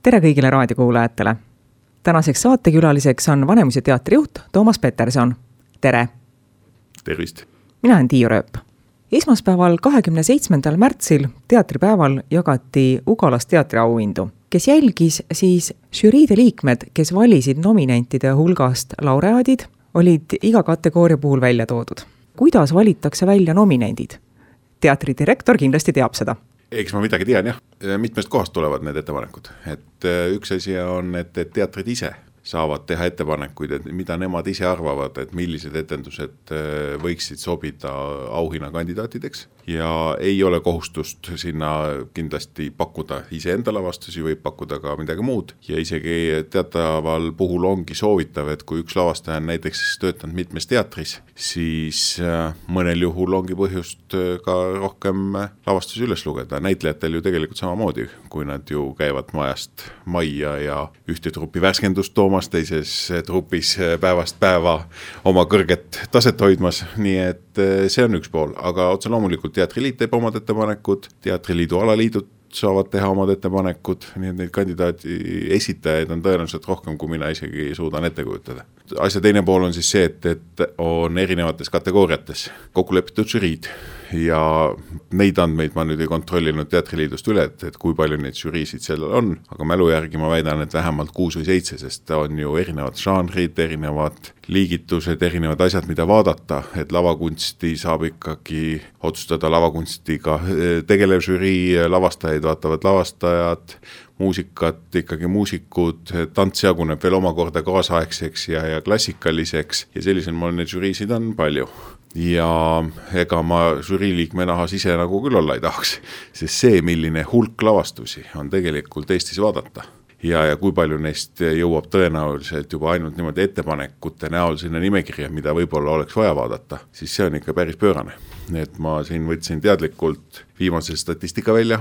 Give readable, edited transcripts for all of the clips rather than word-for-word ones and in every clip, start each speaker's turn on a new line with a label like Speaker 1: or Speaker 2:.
Speaker 1: Tere kõigile raadiokuulajatele! Tänaseks saatekülaliseks on Vanemuise teatrijuht Toomas Peterson. Tere!
Speaker 2: Tervist!
Speaker 1: Mina olen Tiiu Rööp. Esmaspäeval 27. märtsil teatripäeval jagati Ugalas teatriauhindu. Kes jälgis, siis žüriide liikmed, kes valisid nominentide hulgast laureaadid, olid iga kategooria puhul välja toodud. Kuidas valitakse välja nominendid? Teatridirektor kindlasti teab seda.
Speaker 2: Eks ma midagi tean, jah. Mitmest kohast tulevad need ettepanekud. Üks asi on, et teatrid ise saavad teha ettepanekuid, et mida nemad ise arvavad, et millised etendused võiksid sobida auhinna kandidaatideks. Ja ei ole kohustust sinna kindlasti pakkuda iseenda lavastusi, võib pakkuda ka midagi muud. Ja isegi teataval puhul ongi soovitav, et kui üks lavastaja on näiteks töötanud mitmes teatris, siis mõnel juhul ongi põhjust ka rohkem lavastusi üles lugeda. Näitlejatel ju tegelikult samamoodi, kui nad ju käivad majast majja ja ühte truppi värskendust toomas, teises trupis päevast päeva oma kõrget taset hoidmas, nii et see on üks pool, aga otse loomulikult Teatriliit teeb omad ettepanekud, Teatriliidu alaliidud saavad teha omad ettepanekud, nii et neid kandidaati esitajaid on tõenäoliselt rohkem, kui mina isegi suudan ette kujutada. Asja teine pool on siis see, et on erinevates kategooriates kokku lepitud žüriid ja neid andmeid ma nüüd ei kontrollinud Teatriliidust üle, et kui palju neid žüriisid sellel on, aga mälu järgi ma väidan, et vähemalt 6 või 7, sest on ju erinevad žanrid, erinevad liigitused, erinevad asjad, mida vaadata, et lavakunsti saab ikkagi otsustada lavakunstiga tegelev žürii, lavastajaid vaatavad lavastajad, muusikat ikkagi muusikud, tants jaguneb veel omakorda kaasaegseks ja klassikaliseks ja sellisel moel neid žüriisid on palju. Ja ega ma žüriiliikme nahas ise nagu küll olla ei tahaks, sest see, milline hulk lavastusi on tegelikult Eestis vaadata. Ja kui palju neist jõuab tõenäoliselt juba ainult niimoodi ettepanekute näol sinna nimekirja, mida võib-olla oleks vaja vaadata, siis see on ikka päris pöörane. Et ma siin võtsin teadlikult viimase statistika välja,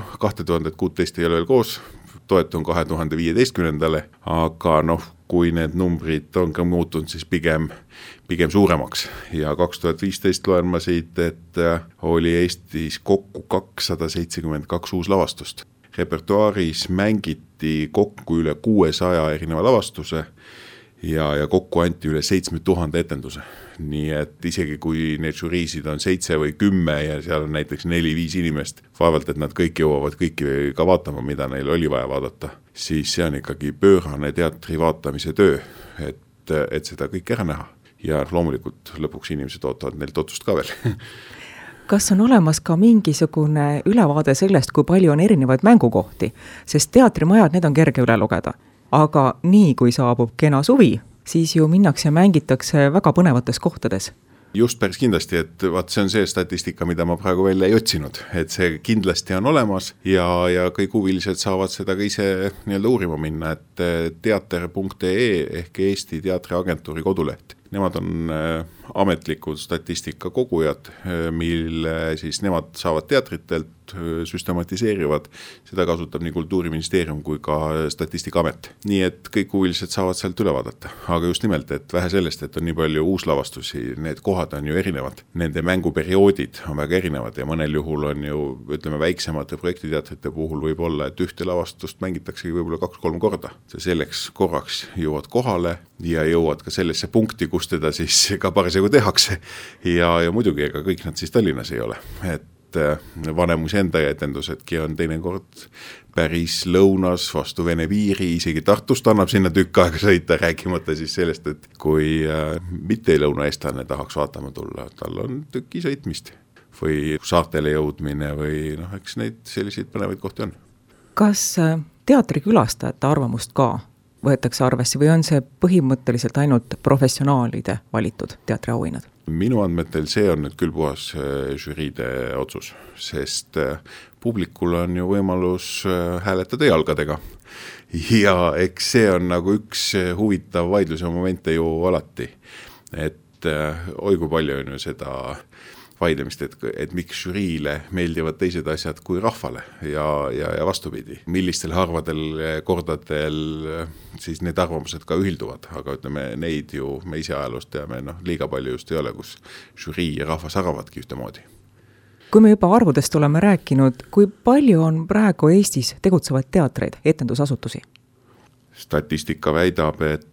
Speaker 2: 2016 ei ole veel koos, toetun 2015, aga kui need numbrid on ka muutunud, siis pigem suuremaks. Ja 2015 loen ma siit, et oli Eestis kokku 272 uus lavastust. Repertuaaris mängiti kokku üle 600 erineva lavastuse ja kokku anti üle 7000 etenduse. Nii et isegi kui need žüriisid on 7 või 10 ja seal on näiteks 4-5 inimest, vaevalt, et nad kõik jõuavad kõiki ka vaatama, mida neil oli vaja vaadata, siis see on ikkagi pöörane teatri vaatamise töö, et seda kõik ära näha. Ja loomulikult lõpuks inimesed ootavad neilt otsust ka veel.
Speaker 1: Kas on olemas ka mingisugune ülevaade sellest, kui palju on erinevaid mängukohti? Sest teatrimajad, need on kerge üle lugeda. Aga nii kui saabub kena suvi, siis ju minnakse ja mängitakse väga põnevates kohtades.
Speaker 2: Just päris kindlasti, et see on see statistika, mida ma praegu välja ei otsinud, et see kindlasti on olemas ja kõik huvilised saavad seda ka ise uurima minna, et teater.ee ehk Eesti Teatriagentuuri koduleht. Nemad on ametlikud statistika kogujad, mille siis nemad saavad teatritelt, süstematiseerivad. Seda kasutab nii Kultuuriministeerium kui ka Statistikaamet. Nii et kõik huvilised saavad sealt üle vaadata. Aga just nimelt, et vähe sellest, et on nii palju uuslavastusi, need kohad on ju erinevad. Nende mänguperioodid on väga erinevad ja mõnel juhul on ju, ütleme, väiksemate projektiteatrite puhul võib olla, et ühte lavastust mängitaksegi võib-olla 2-3 korda. Selleks korraks jõuad kohale ja jõuad ka sellesse punkti, kus teda siis ka parasjagu tehakse. Ja muidugi, ega kõik nad siis Tallinnas ei ole. Et Vanemuise enda etendusedki on teinekord päris lõunas vastu Vene piiri, isegi Tartust annab sinna tükk aega sõita, rääkimata siis sellest, et kui mitte lõunaeestlane tahaks vaatama tulla, tal on tüki sõitmist või saartele jõudmine või eks neid selliseid põnevaid kohti on.
Speaker 1: Kas teatrikülastajate arvamust ka võetakse arvesse või on see põhimõtteliselt ainult professionaalide valitud teatriauhinnad?
Speaker 2: Minu andmetel see on nüüd küll puhas žüriide otsus, sest publikul on ju võimalus hääletada jalgadega. Ja eks see on nagu üks huvitav vaidluse momente ju alati, et oi kui palju on ju seda vaidlemist, et miks žüriile meeldivad teised asjad kui rahvale ja vastupidi. Millistel harvadel kordadel siis need arvamused ka ühilduvad, aga ütleme, neid ju me ise ajaloost teame, liiga palju just ei ole, kus žürii ja rahvas arvavadki ühtemoodi.
Speaker 1: Kui me juba arvudest oleme rääkinud, kui palju on praegu Eestis tegutsevaid teatreid, etendusasutusi?
Speaker 2: statistika väidab, et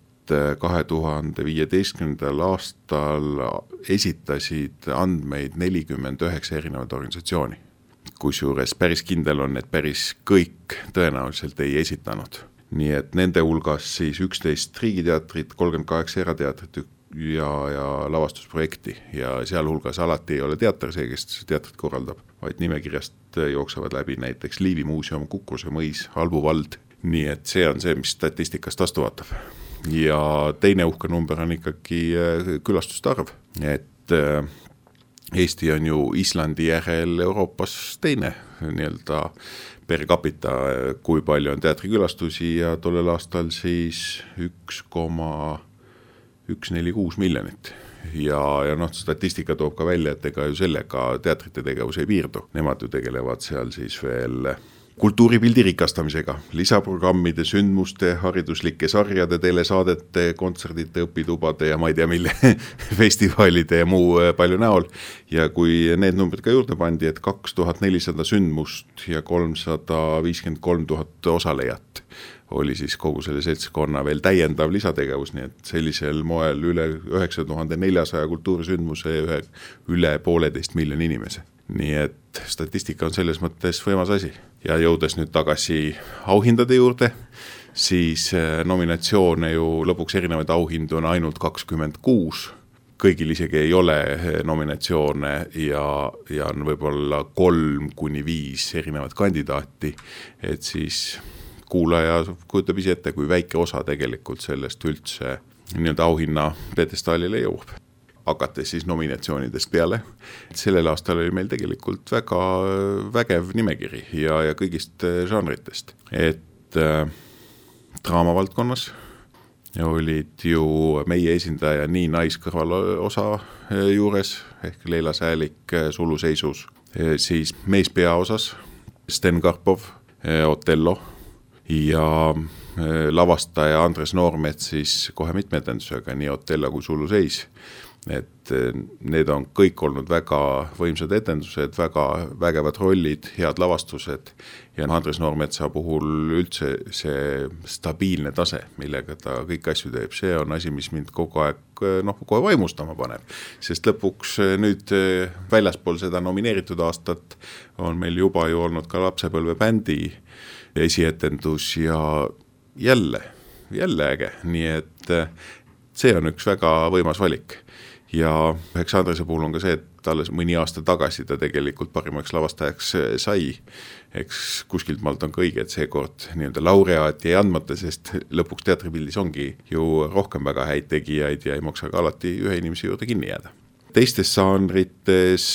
Speaker 2: 2015. aastal esitasid andmeid 49 erinevat organisatsiooni. Kusjuures päris kindel on, et päris kõik tõenäoliselt ei esitanud. Nii et nende hulgas siis 11 riigiteatrit, 38 erateatrit ja lavastusprojekti ja seal hulgas alati ei ole teater see, kes teatrit korraldab, vaid nimekirjast jooksevad läbi näiteks Liivi muuseum, Kukruse mõis, Albu vald. Nii et see on see, mis statistikast vastu vaatab. Ja teine uhke number on ikkagi külastuste arv, et Eesti on ju Islandi järel Euroopas teine nii-öelda per capita, kui palju on teatrikülastusi ja tollel aastal siis 1,146 miljonit. Ja statistika toob ka välja, et ega ju sellega teatrite tegevus ei piirdu. Nemad ju tegelevad seal siis veel kultuuripildi rikastamisega, lisaprogrammide, sündmuste, hariduslike sarjade, telesaadete, kontserdite, õpitubade ja ma ei tea mille festivalide ja muu palju näol. Ja kui need numbrid ka juurde pandi, et 2400 sündmust ja 353 000 osalejat oli siis kogu selle seltskonna veel täiendav lisategevus, nii et sellisel moel üle 9400 kultuurisündmuse ja üle 1,5 miljoni inimese. Nii et statistika on selles mõttes võimas asi. Ja jõudes nüüd tagasi auhindade juurde, siis nominatsioone ju lõpuks erinevaid auhindu on ainult 26. Kõigil isegi ei ole nominatsioone ja on võib-olla 3-5 erinevat kandidaati, et siis kuulaja kujutab ise ette, kui väike osa tegelikult sellest üldse nii-öelda auhinna pedestaalile jõuab. Hakates siis nominatsioonidest peale. Sellel aastal oli meil tegelikult väga vägev nimekiri ja kõigist žanritest. Et draamavaldkonnas olid ju meie esindaja nii naiskõrvalosa juures, ehk Leila Säälik suluseisus, siis meespeaosas Sten Karpov, Otello ja lavastaja Andres Noormets siis kohe mitmetendusega, nii Otello kui suluseis. Et need on kõik olnud väga võimsad etendused, väga vägevad rollid, head lavastused ja Andres Noormetsa puhul üldse see stabiilne tase, millega ta kõik asju teeb, see on asi, mis mind kogu aeg kohe vaimustama paneb, sest lõpuks nüüd väljaspool seda nomineeritud aastat on meil juba ju olnud ka lapsepõlve bändi esietendus ja jälle äge, nii et see on üks väga võimas valik. Ja eks Andrese puhul on ka see, et alles mõni aasta tagasi ta tegelikult parimaks lavastajaks sai. Eks kuskilt maalt on ka õige, et seekord nii-öelda laureaat jäi andmata, sest lõpuks teatripildis ongi ju rohkem väga häid tegijaid ja ei maksa ka alati ühe inimese juurde kinni jääda. Teistes žanrites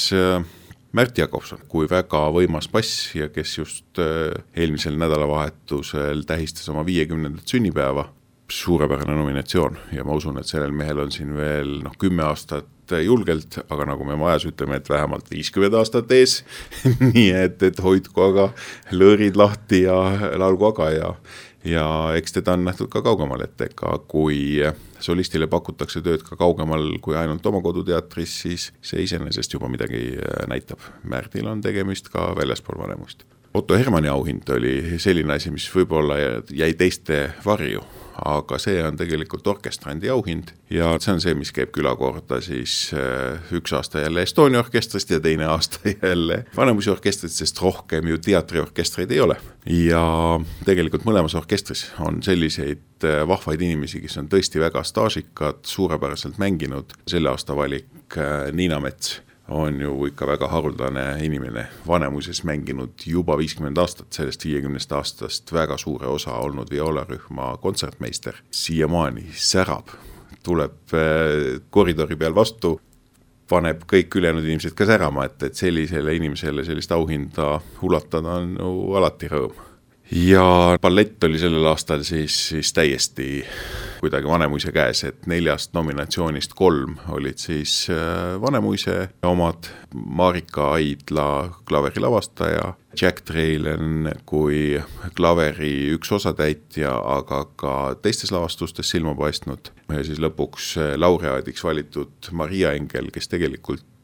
Speaker 2: Märt Jakobson, kui väga võimas bass ja kes just eelmisel nädalavahetusel tähistas oma 50. sünnipäeva, suurepärane nominatsioon ja ma usun, et sellel mehel on siin veel 10 aastat julgelt, aga nagu me majas ütleme, et vähemalt 50 aastat ees, nii et hoidku aga lõõrid lahti ja laulgu aga ja eks teda on nähtud ka kaugemal, et ega kui solistile pakutakse tööd ka kaugemal kui ainult oma koduteatris, siis see iseenesest juba midagi näitab. Märdil on tegemist ka väljaspool Vanemuist. Otto Hermanni auhind oli selline asi, mis võib-olla jäi teiste varju, aga see on tegelikult orkestrandi auhind ja see on see, mis käib külakorda siis üks aasta jälle Estonia orkestrist ja teine aasta jälle Vanemuise orkestrist, sest rohkem ju teatriorkestreid ei ole. Ja tegelikult mõlemas orkestris on selliseid vahvaid inimesi, kes on tõesti väga staažikad, suurepäraselt mänginud. Selle aasta valik Niina Mets on ju ikka väga haruldane inimene, Vanemuises mänginud juba 50 aastat, sellest 50 aastast väga suure osa olnud violarühma kontsertmeister. Siiamaani särab, tuleb koridori peal vastu, paneb kõik ülejäänud inimesed ka särama, et sellisele inimesele sellist auhinda ulatada on ju alati rõõm. Ja ballett oli sellel aastal siis täiesti kuidagi Vanemuise käes, et 4 nominatsioonist 3 olid siis Vanemuise omad, Marika Aidla klaveri lavastaja, Jack Trailen kui klaveri üks osatäitja, aga ka teistes lavastustes silma paistnud. Ja siis lõpuks laureaadiks valitud Maria Engel, kes tegelikult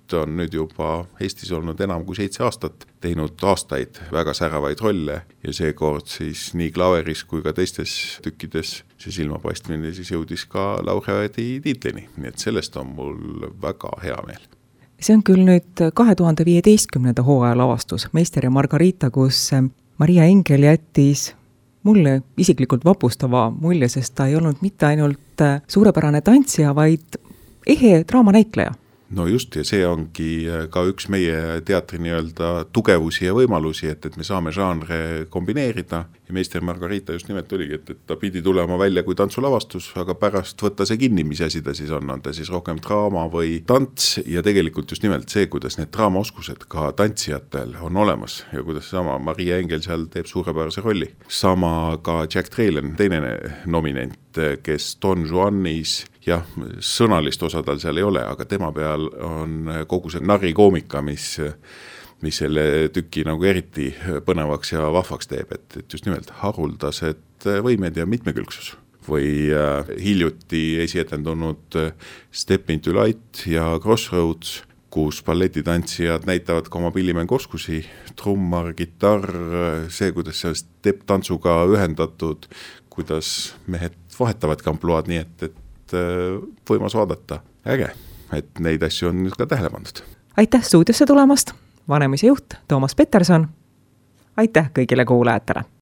Speaker 2: on nüüd juba Eestis olnud enam kui 7 aastat, teinud aastaid väga säravaid rolle ja seekord siis nii Klaveris kui ka teistes tükkides see silmapaistmine siis jõudis ka laureaadi tiitlini, nii et sellest on mul väga hea meel.
Speaker 1: See on küll nüüd 2015. hooaja lavastus Meister ja Margarita, kus Maria Engel jättis mulle isiklikult vapustava mulje, sest ta ei olnud mitte ainult suurepärane tantsija, vaid ehe draamanäitleja.
Speaker 2: No just, ja see ongi ka üks meie teatri nii-öelda tugevusi ja võimalusi, et me saame žanre kombineerida ja Meister Margarita just nimelt oligi, et ta pidi tulema välja kui tantsulavastus, aga pärast võtta see kinni, mis asi ta siis on ta siis rohkem draama või tants ja tegelikult just nimelt see, kuidas need draamaoskused ka tantsijatel on olemas ja kuidas sama Maria Engel seal teeb suurepärase rolli. Sama ka Jack Trailen, teine nominent, kes Don Juanis, jah, sõnalist osa tal seal ei ole, aga tema peal on kogu see narikoomika, mis selle tüki nagu eriti põnevaks ja vahvaks teeb, et just nimelt haruldased võimed ja mitmekülgsus. Või hiljuti esietendunud Step into Light ja Crossroads, kus balletitantsijad näitavad ka oma pillimängoskusi, trummar, kitarr, see, kuidas see step-tantsuga ühendatud, kuidas mehed vahetavad ampluaad nii, et võimas vaadata. Äge, et neid asju on nüüd ka tähele pandud.
Speaker 1: Aitäh stuudiosse tulemast, Vanemuise juht Toomas Peterson. Aitäh kõigile kuulajatele.